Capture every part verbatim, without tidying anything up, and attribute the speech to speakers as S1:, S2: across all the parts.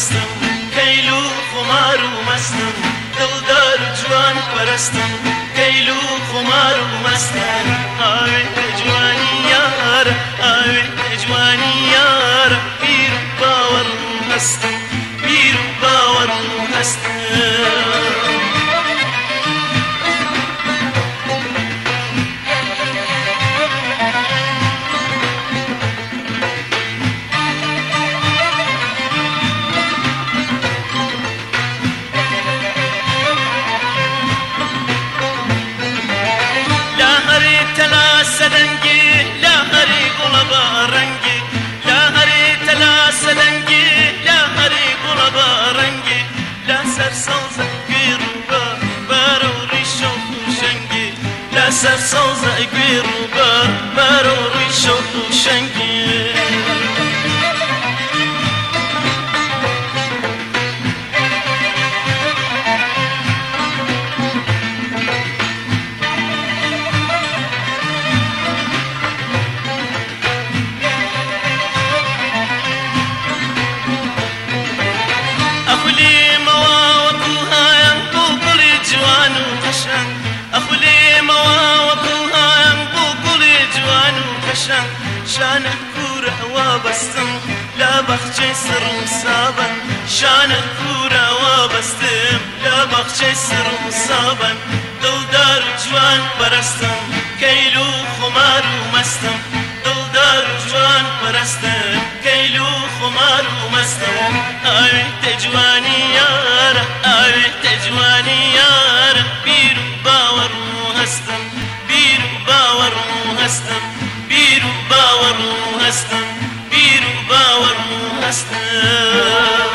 S1: پرستم کیلو خمار و مستم دلدار جوان پرستم کیلو خمار و مستم آوه جوانی یار آوه جوانی یار پیر باور هستم پیر باور هستم سدنگی لا هری قلبا رنگی لا هری تلا سدنگی لا هری قلبا رنگی لا سرسوز گیروبا بارو ریشو شنگی لا سرسوز گیروبا بارو ریشو شنگی شانه كورة وبستم لا بخشي سر مصابا شانه كورة وبستم لا بخشي سر مصابا دلدار جوان برستم كيلو خمار ومستم دلدار جوان برستم كيلو خمار ومستم آوه تجواني يارا آوه تجواني يارا بيرو باور وهستم بيرو باور وهستم بيرو باور هستم بيرو باور هستم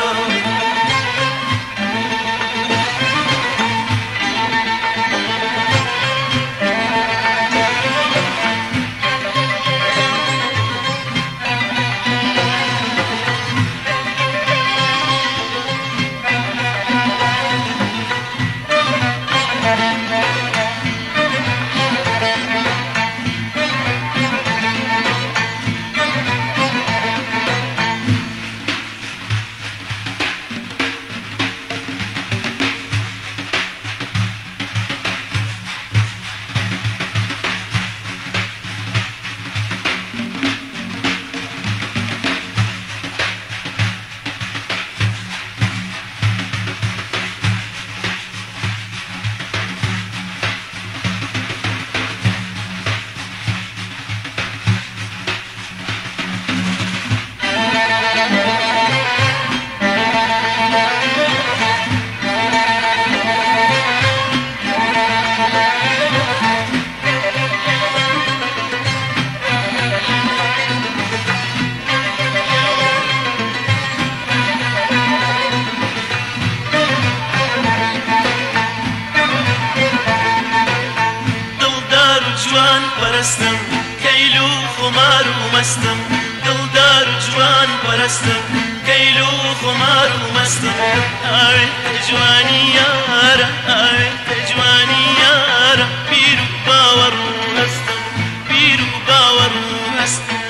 S1: پرستم کیلو خمار و مستم دلدار جوان پرستم کیلو خمار و مستم آوه تجوانی یارا آوه تجوانی یارا بیرو باور هستم بیرو باور هستم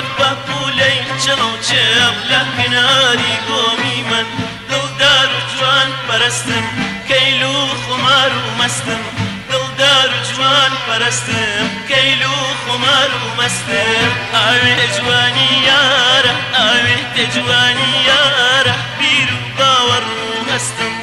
S1: لك ناري قومي من لو دار جوان جوان پرستم کەیل و خمار و مەستم دڵدار و جوان پەرستم کەیل و خمار و مەستم ئاوێ جوانی یارە ئاوێ تێ جوانی یارە بیر و باوەڕ و هەستم